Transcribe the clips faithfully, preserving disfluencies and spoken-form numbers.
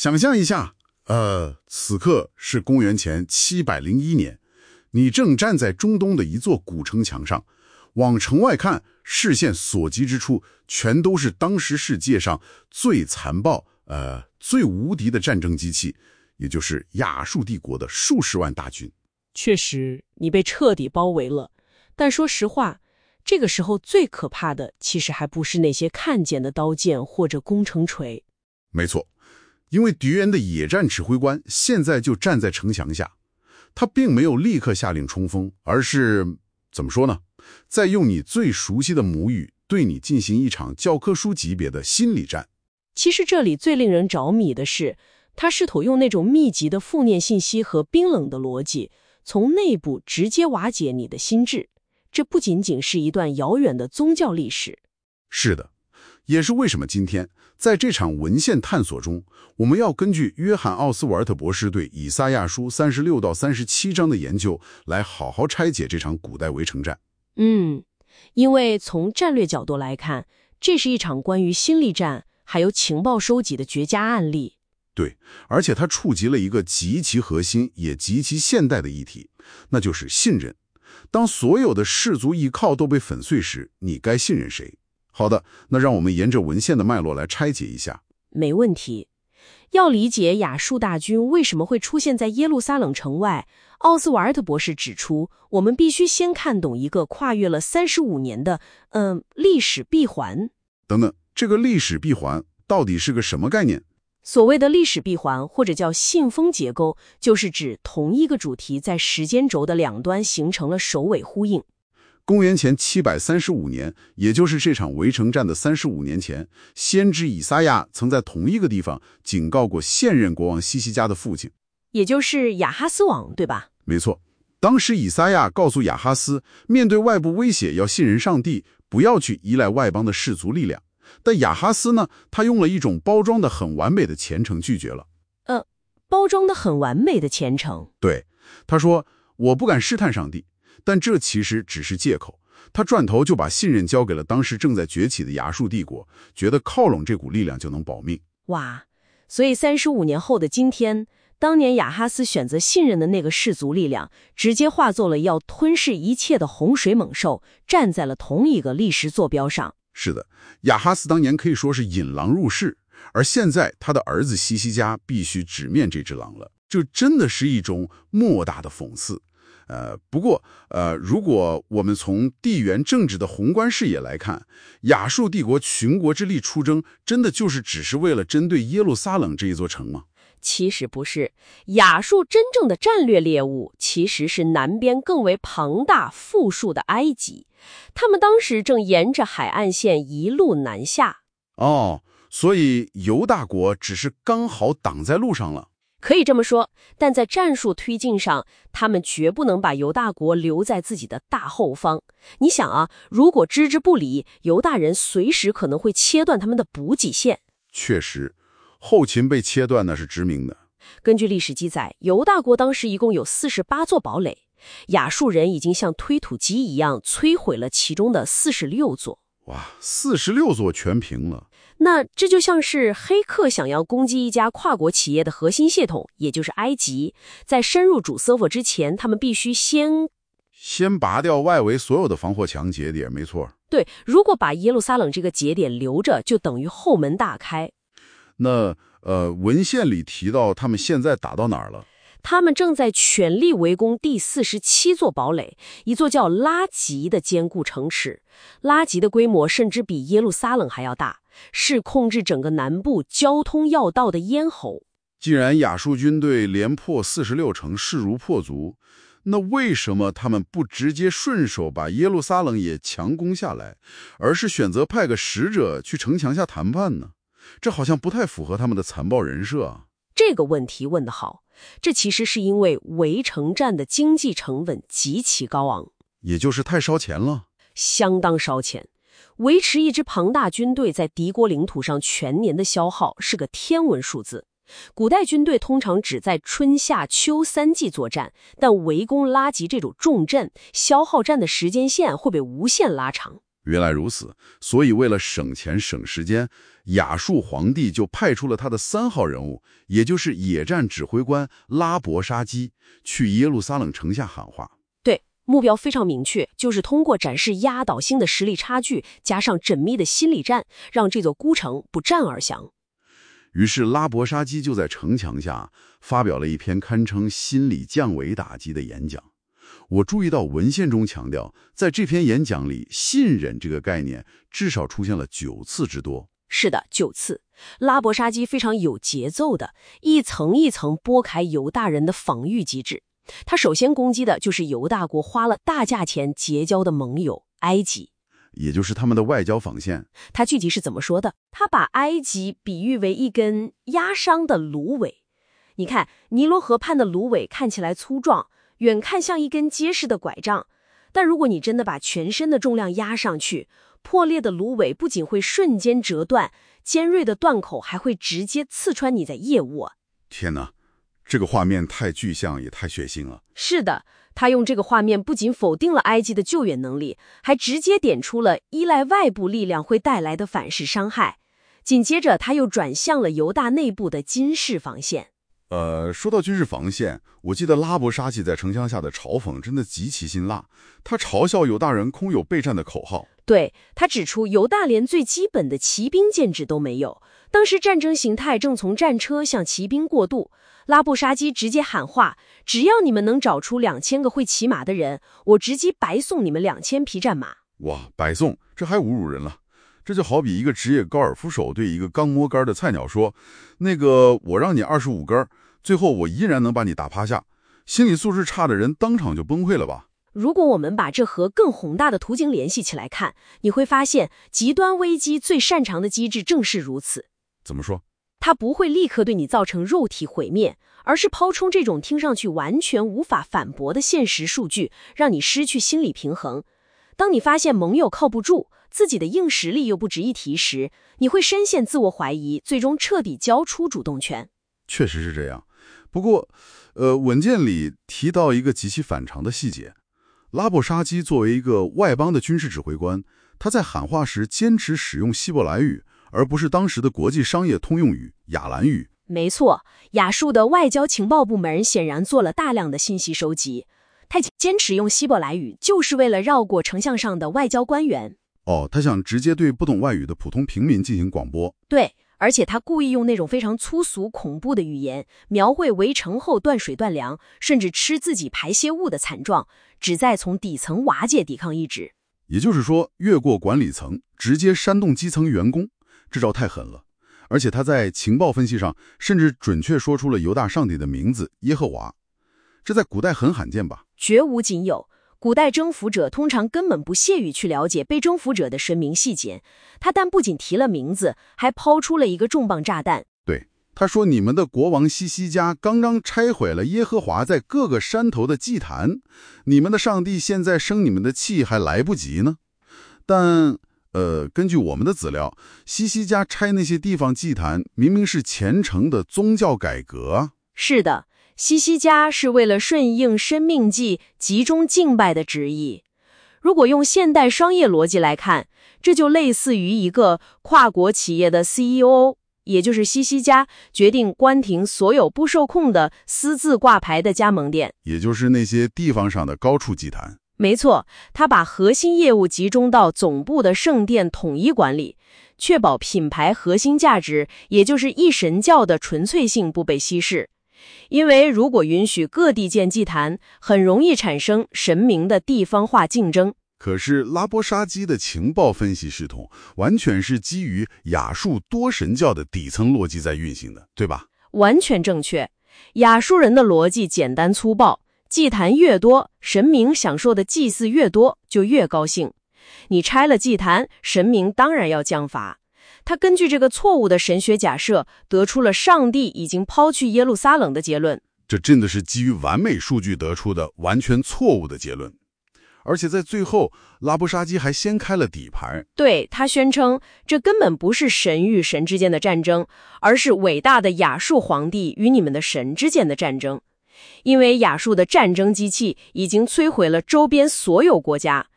想象一下，呃，此刻是公元前七百零一年，你正站在中东的一座古城墙上，往城外看，视线所及之处，全都是当时世界上最残暴、呃最无敌的战争机器，也就是亚述帝国的数十万大军。 确实，你被彻底包围了。但说实话，这个时候最可怕的，其实还不是那些看见的刀剑或者攻城锤。 没错，因为敌人的野战指挥官现在就站在城墙下，他并没有立刻下令冲锋，而是怎么说呢？在用你最熟悉的母语对你进行一场教科书级别的心理战。 其实这里最令人着迷的是，他试图用那种密集的负面信息和冰冷的逻辑，从内部直接瓦解你的心智。这不仅仅是一段遥远的宗教历史。 是的，也是为什么今天在这场文献探索中，我们要根据约翰·奥斯瓦尔特博士对以赛亚书三十六到三十七章的研究，来好好拆解这场古代围城战。 嗯，因为从战略角度来看，这是一场关于心理战还有情报收集的绝佳案例。 对，而且它触及了一个极其核心也极其现代的议题，那就是信任。当所有的氏族依靠都被粉碎时，你该信任谁？好的，那让我们沿着文献的脉络来拆解一下。 没问题。要理解亚述大军为什么会出现在耶路撒冷城外，奥斯瓦尔特博士指出，我们必须先看懂一个跨越了三十五年的嗯、呃、历史闭环。 等等，这个历史闭环到底是个什么概念？ 所谓的历史闭环，或者叫信封结构，就是指同一个主题在时间轴的两端形成了首尾呼应。 公元前七百三十五年，也就是这场围城战的三十五年前，先知以赛亚曾在同一个地方警告过现任国王西西家的父亲， 也就是亚哈斯王，对吧？ 没错，当时以赛亚告诉亚哈斯，面对外部威胁要信任上帝，不要去依赖外邦的氏族力量。但亚哈斯呢，他用了一种包装的很完美的虔诚拒绝了。 呃，包装的很完美的虔诚。 对，他说，我不敢试探上帝，但这其实只是借口。他转头就把信任交给了当时正在崛起的亚述帝国，觉得靠拢这股力量就能保命。 哇，所以三十五年后的今天，当年亚哈斯选择信任的那个氏族力量，直接化作了要吞噬一切的洪水猛兽，站在了同一个历史坐标上。 是的，亚哈斯当年可以说是引狼入室，而现在他的儿子西西家必须直面这只狼了。这真的是一种莫大的讽刺。呃，不过，呃，如果我们从地缘政治的宏观视野来看，亚述帝国群国之力出征，真的就是只是为了针对耶路撒冷这一座城吗？ 其实不是，亚述真正的战略猎物其实是南边更为庞大富庶的埃及，他们当时正沿着海岸线一路南下。 哦，所以犹大国只是刚好挡在路上了。 可以这么说，但在战术推进上，他们绝不能把犹大国留在自己的大后方。你想啊，如果置之不理，犹大人随时可能会切断他们的补给线。 确实，后勤被切断那是致命的。 根据历史记载，犹大国当时一共有四十八座堡垒，亚述人已经像推土机一样摧毁了其中的四十六座。 哇，四十六座全平了。 那这就像是黑客想要攻击一家跨国企业的核心系统，也就是埃及，在深入主 server 之前，他们必须先先拔掉外围所有的防火墙节点，没错。 对，如果把耶路撒冷这个节点留着，就等于后门大开。 那呃，文献里提到他们现在打到哪儿了？ 他们正在全力围攻第四十七座堡垒，一座叫拉吉的坚固城池。拉吉的规模甚至比耶路撒冷还要大，是控制整个南部交通要道的咽喉。 既然亚述军队连破四十六城，势如破竹，那为什么他们不直接顺手把耶路撒冷也强攻下来，而是选择派个使者去城墙下谈判呢？这好像不太符合他们的残暴人设啊。 这个问题问得好，这其实是因为围城战的经济成本极其高昂， 也就是太烧钱了。 相当烧钱。维持一支庞大军队在敌国领土上全年的消耗是个天文数字。古代军队通常只在春夏秋三季作战，但围攻拉吉这种重镇，消耗战的时间线会被无限拉长。 原来如此，所以为了省钱省时间，亚述皇帝就派出了他的三号人物，也就是野战指挥官拉伯沙基，去耶路撒冷城下喊话。 对，目标非常明确，就是通过展示压倒性的实力差距，加上缜密的心理战，让这座孤城不战而降。 于是拉伯沙基就在城墙下发表了一篇堪称心理降维打击的演讲。我注意到文献中强调，在这篇演讲里，信任这个概念至少出现了九次之多。 是的，九次。拉伯沙基非常有节奏的，一层一层拨开犹大人的防御机制。他首先攻击的就是犹大国花了大价钱结交的盟友埃及， 也就是他们的外交防线。 他具体是怎么说的？他把埃及比喻为一根压伤的芦苇。你看，尼罗河畔的芦苇看起来粗壮，远看像一根结实的拐杖，但如果你真的把全身的重量压上去，破裂的芦苇不仅会瞬间折断，尖锐的断口还会直接刺穿你在腋窝。 天哪，这个画面太具象也太血腥了。 是的，他用这个画面不仅否定了埃及的救援能力，还直接点出了依赖外部力量会带来的反噬伤害。紧接着他又转向了犹大内部的军事防线。 呃，说到军事防线，我记得拉伯沙基在城墙下的嘲讽真的极其辛辣。他嘲笑犹大人空有备战的口号。 对，他指出犹大连最基本的骑兵建制都没有，当时战争形态正从战车向骑兵过渡。拉布沙基直接喊话，只要你们能找出两千个会骑马的人，我直接白送你们两千匹战马。 哇，白送，这还侮辱人了。这就好比一个职业高尔夫手对一个刚摸杆的菜鸟说，那个我让你二十五根，最后我依然能把你打趴下，心理素质差的人当场就崩溃了吧。 如果我们把这和更宏大的图景联系起来看，你会发现极端危机最擅长的机制正是如此。 怎么说？ 它不会立刻对你造成肉体毁灭，而是抛出这种听上去完全无法反驳的现实数据，让你失去心理平衡。当你发现盟友靠不住，自己的硬实力又不值一提时，你会深陷自我怀疑，最终彻底交出主动权。 确实是这样。不过，呃，文件里提到一个极其反常的细节。拉伯沙基作为一个外邦的军事指挥官，他在喊话时坚持使用希伯来语，而不是当时的国际商业通用语亚兰语。 没错，亚述的外交情报部门显然做了大量的信息收集，他坚持用希伯来语，就是为了绕过丞相上的外交官员。 哦，他想直接对不懂外语的普通平民进行广播。 对，而且他故意用那种非常粗俗恐怖的语言，描绘围城后断水断粮，甚至吃自己排泄物的惨状，旨在从底层瓦解抵抗意志。 也就是说，越过管理层，直接煽动基层员工，这招太狠了。而且他在情报分析上，甚至准确说出了犹大上帝的名字耶和华，这在古代很罕见吧？ 绝无仅有。古代征服者通常根本不屑于去了解被征服者的神明细节，他但不仅提了名字，还抛出了一个重磅炸弹。 对，他说你们的国王西西家刚刚拆毁了耶和华在各个山头的祭坛，你们的上帝现在生你们的气还来不及呢。但呃，根据我们的资料，西西家拆那些地方祭坛明明是虔诚的宗教改革啊。 是的，西西家是为了顺应申命记集中敬拜的旨意。如果用现代商业逻辑来看，这就类似于一个跨国企业的 C E O， 也就是西西家决定关停所有不受控的私自挂牌的加盟店， 也就是那些地方上的高处祭坛。 没错，他把核心业务集中到总部的圣殿统一管理，确保品牌核心价值，也就是一神教的纯粹性不被稀释。因为如果允许各地建祭坛，很容易产生神明的地方化竞争。 可是拉波沙基的情报分析系统完全是基于亚述多神教的底层逻辑在运行的，对吧？ 完全正确。亚述人的逻辑简单粗暴，祭坛越多，神明享受的祭祀越多，就越高兴。你拆了祭坛，神明当然要降罚。他根据这个错误的神学假设，得出了上帝已经抛去耶路撒冷的结论。 这真的是基于完美数据得出的完全错误的结论。而且在最后，拉布沙基还先开了底牌。 对，他宣称这根本不是神与神之间的战争，而是伟大的亚述皇帝与你们的神之间的战争。因为亚述的战争机器已经摧毁了周边所有国家，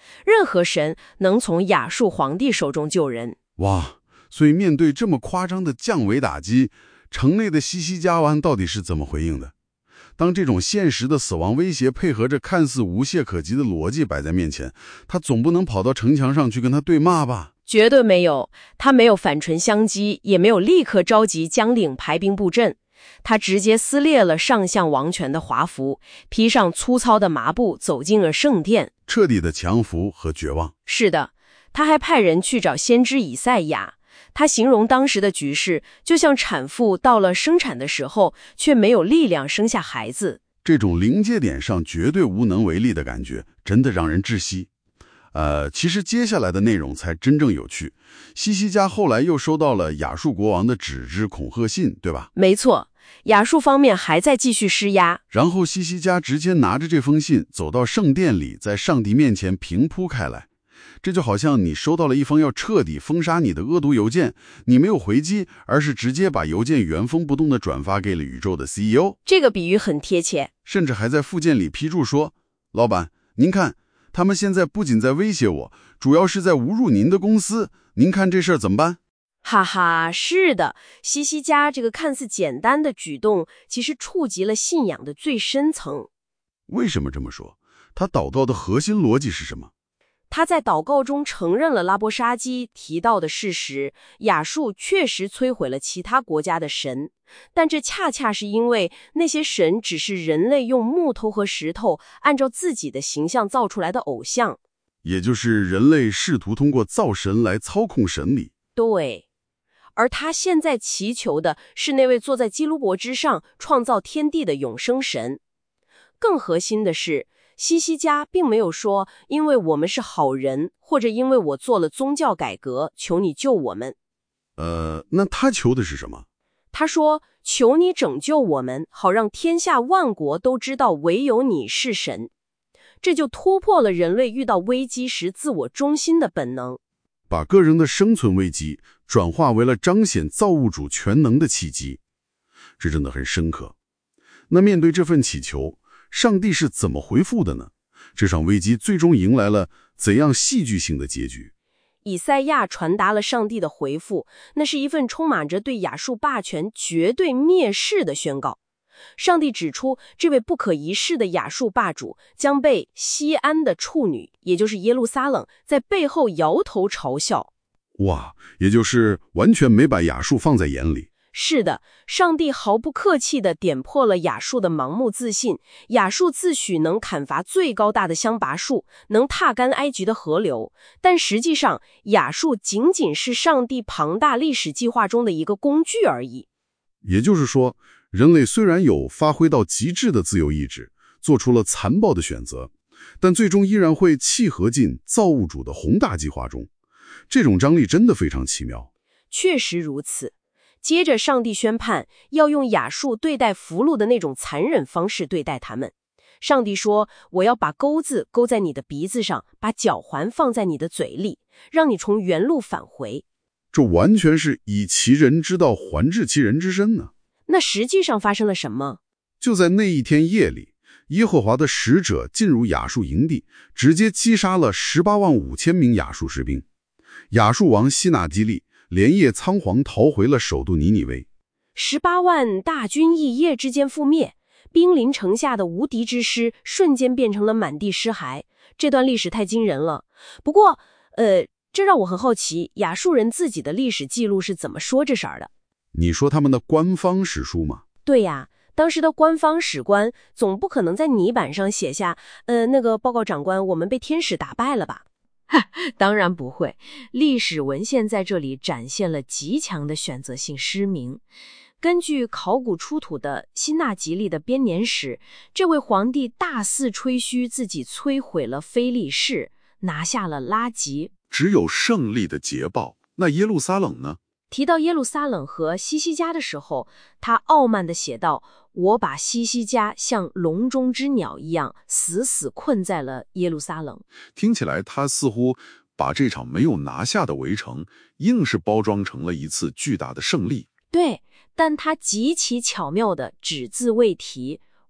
任何神能从亚述皇帝手中救人。 哇，所以面对这么夸张的降维打击，城内的西西家湾到底是怎么回应的？当这种现实的死亡威胁配合着看似无懈可击的逻辑摆在面前，他总不能跑到城墙上去跟他对骂吧？ 绝对没有，他没有反唇相讥，也没有立刻召集将领排兵布阵。他直接撕裂了上相王权的华服，披上粗糙的麻布走进了圣殿， 彻底的降服和绝望。 是的，他还派人去找先知以赛亚。他形容当时的局势，就像产妇到了生产的时候，却没有力量生下孩子。 这种临界点上绝对无能为力的感觉，真的让人窒息。呃，其实接下来的内容才真正有趣。西西家后来又收到了亚述国王的纸质恐吓信，对吧？ 没错，亚述方面还在继续施压。 然后西西家直接拿着这封信走到圣殿里，在上帝面前平铺开来。这就好像你收到了一封要彻底封杀你的恶毒邮件，你没有回击，而是直接把邮件原封不动地转发给了宇宙的 C E O。 这个比喻很贴切， 甚至还在附件里批注说，老板，您看，他们现在不仅在威胁我，主要是在侮辱您的公司，您看这事儿怎么办？ 哈哈，是的，西西家这个看似简单的举动，其实触及了信仰的最深层。 为什么这么说？他祷告的核心逻辑是什么？ 他在祷告中承认了拉波沙基提到的事实，亚述确实摧毁了其他国家的神，但这恰恰是因为那些神只是人类用木头和石头按照自己的形象造出来的偶像， 也就是人类试图通过造神来操控神理。 对，而他现在祈求的是那位坐在基路伯之上创造天地的永生神。更核心的是，西西家并没有说因为我们是好人，或者因为我做了宗教改革，求你救我们。 呃，那他求的是什么？ 他说，求你拯救我们，好让天下万国都知道唯有你是神。这就突破了人类遇到危机时自我中心的本能， 把个人的生存危机转化为了彰显造物主全能的契机。这真的很深刻。那面对这份祈求，上帝是怎么回复的呢？这场危机最终迎来了怎样戏剧性的结局？ 以赛亚传达了上帝的回复，那是一份充满着对亚述霸权绝对蔑视的宣告。上帝指出，这位不可一世的亚述霸主将被西安的处女，也就是耶路撒冷，在背后摇头嘲笑。 哇，也就是完全没把亚述放在眼里。 是的，上帝毫不客气地点破了亚述的盲目自信。亚述自诩能砍伐最高大的香拔树，能踏干埃及的河流，但实际上，亚述仅仅是上帝庞大历史计划中的一个工具而已。 也就是说，人类虽然有发挥到极致的自由意志，做出了残暴的选择，但最终依然会契合进造物主的宏大计划中。这种张力真的非常奇妙。 确实如此。接着上帝宣判，要用亚述对待俘虏的那种残忍方式对待他们。上帝说，我要把钩子勾在你的鼻子上，把脚环放在你的嘴里，让你从原路返回。 这完全是以其人之道还治其人之身呢。 那实际上发生了什么？ 就在那一天夜里，耶和华的使者进入亚述营地，直接击杀了十八万五千名亚述士兵。亚述王西拿基利连夜仓皇逃回了首都尼尼微。 十八万大军一夜之间覆灭，兵临城下的无敌之师瞬间变成了满地尸骸。这段历史太惊人了。不过，呃，这让我很好奇，亚述人自己的历史记录是怎么说这事儿的？ 你说他们的官方史书吗？ 对呀，当时的官方史官总不可能在泥板上写下，呃，那个报告长官，我们被天使打败了吧？当然不会，历史文献在这里展现了极强的选择性失明。根据考古出土的辛纳吉利的编年史，这位皇帝大肆吹嘘自己摧毁了非利士，拿下了拉吉， 只有胜利的捷报。那耶路撒冷呢？ 提到耶路撒冷和西西家的时候，他傲慢地写道，我把西西家像笼中之鸟一样死死困在了耶路撒冷。 听起来他似乎把这场没有拿下的围城硬是包装成了一次巨大的胜利。 对，但他极其巧妙地只字未提，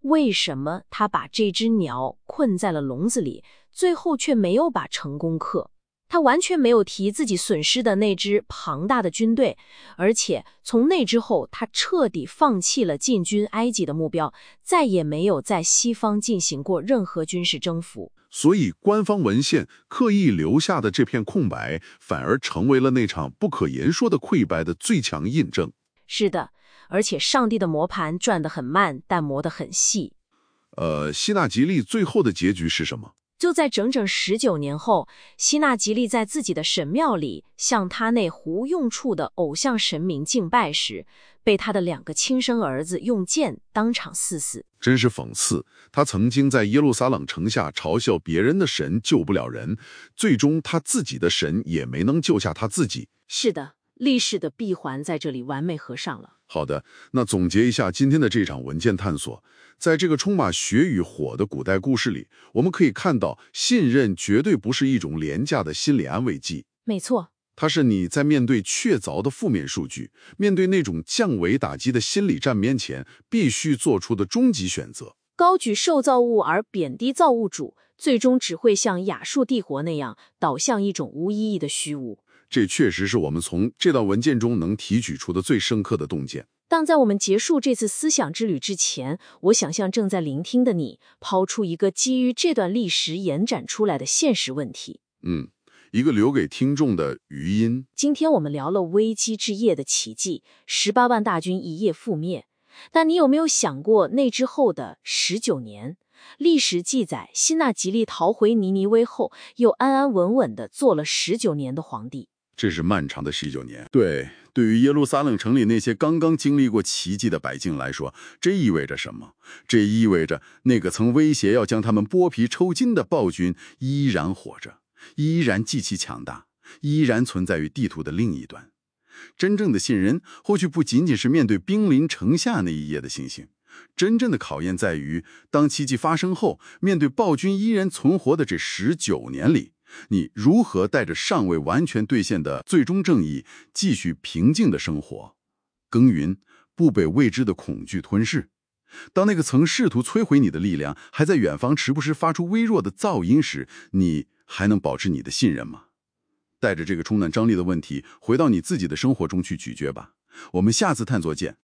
为什么他把这只鸟困在了笼子里，最后却没有把成功克？他完全没有提自己损失的那支庞大的军队，而且从那之后，他彻底放弃了进军埃及的目标，再也没有在西方进行过任何军事征服。 所以，官方文献刻意留下的这片空白，反而成为了那场不可言说的溃败的最强印证。 是的，而且上帝的磨盘转得很慢，但磨得很细。 呃，希纳吉利最后的结局是什么？ 就在整整十九年后，希纳吉利在自己的神庙里向他那无用处的偶像神明敬拜时，被他的两个亲生儿子用剑当场刺死。 真是讽刺，他曾经在耶路撒冷城下嘲笑别人的神救不了人，最终他自己的神也没能救下他自己。 是的，历史的闭环在这里完美合上了。 好的，那总结一下今天的这场文件探索，在这个充满血与火的古代故事里，我们可以看到，信任绝对不是一种廉价的心理安慰剂。 没错， 它是你在面对确凿的负面数据，面对那种降维打击的心理战面前，必须做出的终极选择。 高举受造物而贬低造物主，最终只会像亚述帝国那样，导向一种无意义的虚无。 这确实是我们从这段文件中能提取出的最深刻的洞见。 但在我们结束这次思想之旅之前，我想向正在聆听的你抛出一个基于这段历史延展出来的现实问题。 嗯，一个留给听众的余音。 今天我们聊了危机之夜的奇迹，十八万大军一夜覆灭。但你有没有想过，那之后的十九年，历史记载希纳吉利逃回尼尼微后，又安安稳稳地做了十九年的皇帝。 这是漫长的十九年。对，对于耶路撒冷城里那些刚刚经历过奇迹的百姓来说，这意味着什么？这意味着那个曾威胁要将他们剥皮抽筋的暴君依然活着，依然极其强大，依然存在于地图的另一端。真正的信任或许不仅仅是面对兵临城下那一夜的星星，真正的考验在于，当奇迹发生后，面对暴君依然存活的这十九年里，你如何带着尚未完全兑现的最终正义，继续平静的生活，耕耘，不被未知的恐惧吞噬？当那个曾试图摧毁你的力量还在远方时不时发出微弱的噪音时，你还能保持你的信任吗？带着这个充满张力的问题，回到你自己的生活中去咀嚼吧。我们下次探索见。